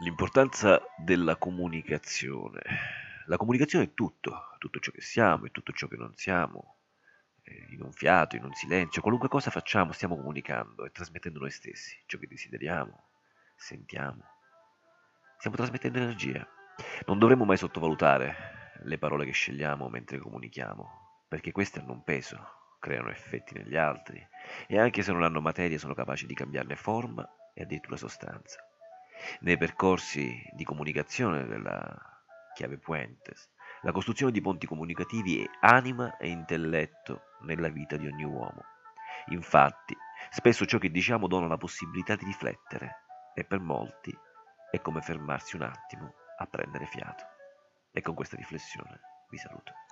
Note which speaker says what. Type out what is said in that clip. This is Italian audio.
Speaker 1: L'importanza della comunicazione. La comunicazione è tutto, tutto ciò che siamo e tutto ciò che non siamo. In un fiato, in un silenzio, qualunque cosa facciamo stiamo comunicando e trasmettendo noi stessi, ciò che desideriamo, sentiamo. Stiamo trasmettendo energia. Non dovremmo mai sottovalutare le parole che scegliamo mentre comunichiamo, perché queste hanno un peso, creano effetti negli altri e anche se non hanno materia sono capaci di cambiarne forma e addirittura sostanza. Nei percorsi di comunicazione della chiave Puentes, la costruzione di ponti comunicativi è anima e intelletto nella vita di ogni uomo. Infatti, spesso ciò che diciamo dona la possibilità di riflettere e per molti è come fermarsi un attimo a prendere fiato. E con questa riflessione vi saluto.